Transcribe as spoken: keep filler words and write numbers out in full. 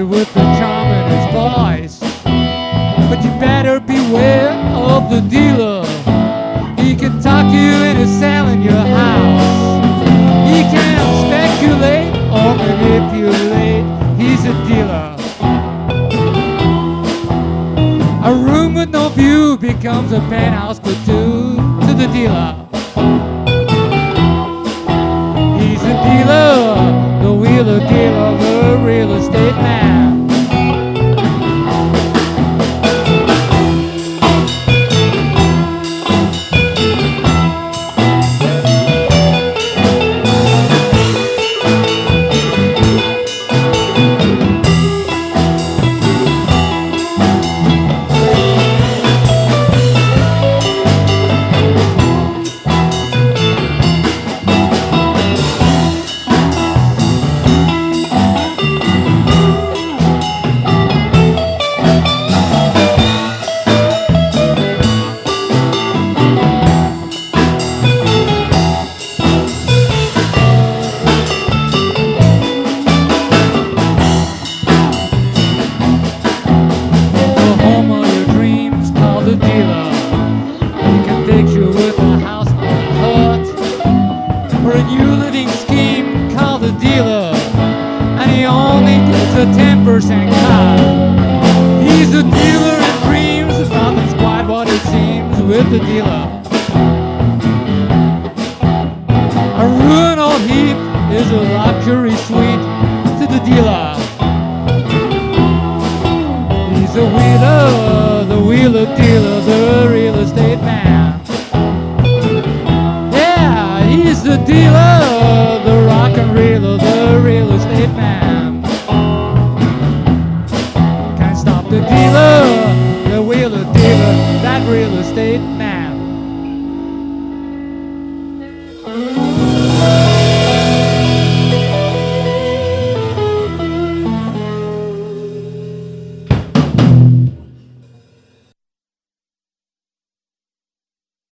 with the charm in his voice. But you better beware of the dealer. He can talk you into selling your house. He can speculate or manipulate. He's a dealer. A room with no view becomes a penthouse for two to the dealer. He's a dealer, the wheeler dealer, the real estate man. A ten percent cut. He's a dealer in dreams. Nothing's quite what it seems with the dealer. A ruin or heap is a luxury suite to the dealer. He's a wheeler, the wheeler dealer.